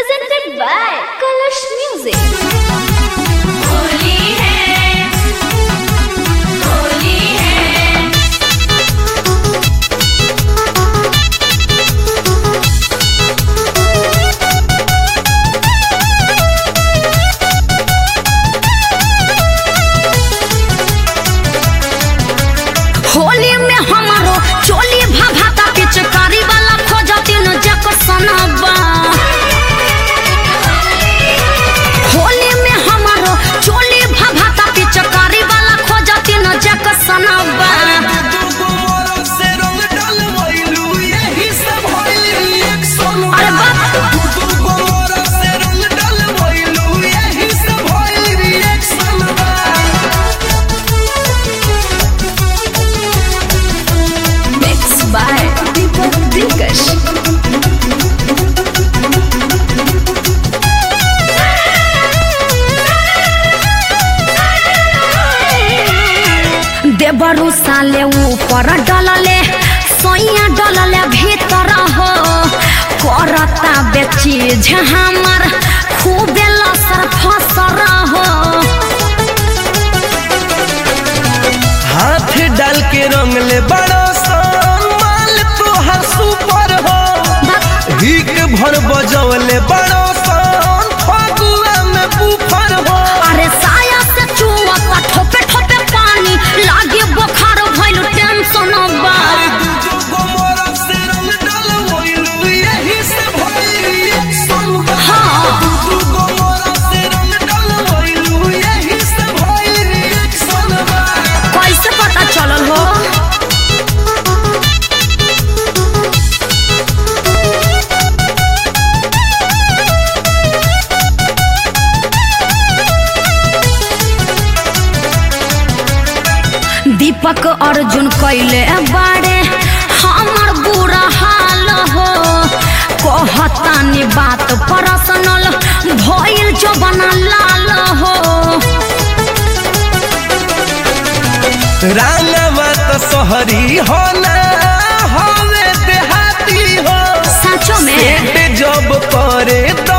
presented by Kalash Music. Holi है, होली है। होली में हमारो चोली भाभाता पिचकारी वाला खोजती न जक सनबा। होली में हमारो चोली भाभाता पिचकारी वाला खोजती न जक सनबा। अरे Mixed by Deepak Dikash. देवरु साले ऊपर डलले सोइया डलले भीतर हो करता बेची झहमर खूबे लसर फसर हो। हाथ डाल के रंग ले बड़ो सन माल तोहर सुपर हो हिक भर बजौले बड़ो सन फगुआ में बुफर हो। अरे साया से चुवता ठोपे ठोपे पानी लागे बुखार भइल टेंशन बा। कैसे पता चलल हो? दीपक अर्जुन कैले बारे हमर बुरा हाल हो कहतानी बात पर्सनल भइल जवाना लाल हो। रांगवा तो शहरी हो ना हवे देहाती हो सचो में सेट जब करे